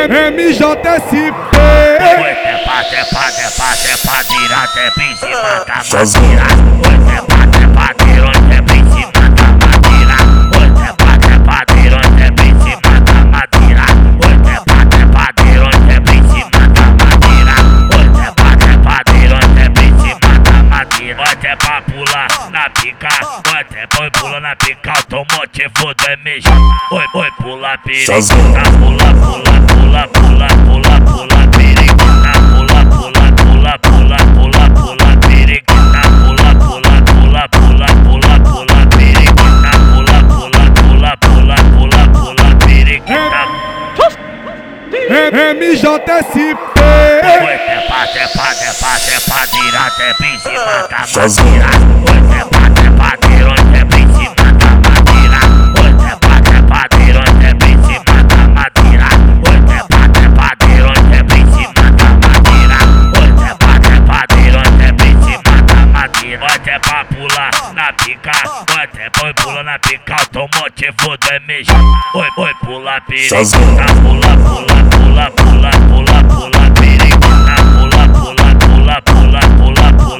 MJSP. Oi, tepa, tira, tepa em cima da madeira. Oi, tepa, tira, tepa em cima da madeira. Oi, tepa, tira, tepa em cima da madeira. Oi, tepa, tira, tepa em cima da madeira. Oi, tepa, tira, tepa em cima da madeira. Oi, tepa, pula na pica. Oi, tepa, pula na pica. Automotivo do MJ. Oi, pula, periquita. Pula, periquita. Pula, periquita. Pula, periquita. Pula, periquita. MJSP. Oi, tepa, tira, tepa em cima da madeira. Oi, tepa, tira, tepa em cima da madeira. Oi, tepa, tira, tepa em cima da madeira. Oi, tepa, tira, tepa em cima da madeira. Oi, tepa, tira, tepa em cima da madeira. Oi, tepa, pula na pica. Oi, tepa, pula na pica. Automotivo do MJ. Oi, pula, periquita. Pula, periquita. Pula,